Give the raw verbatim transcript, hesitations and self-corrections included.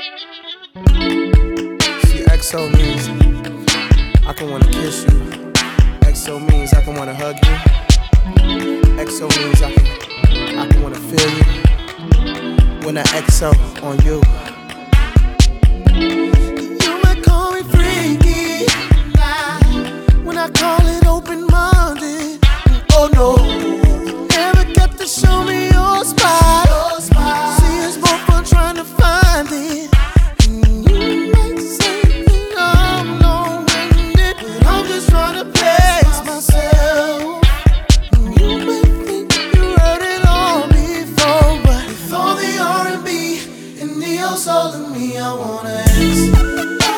See, X O means I can wanna kiss you. X O means I can wanna hug you. X O means I can, I can wanna feel you. When I X O on you. You might call me freaky when I call it open-minded. Oh no, you never got to show me your spot. See, it's more fun trying to find it. And you might say that I'm long-winded, but I'm just trying to pace myself. And you may think you heard it all before, but with all the R and B and neo soul in me, I wanna ask.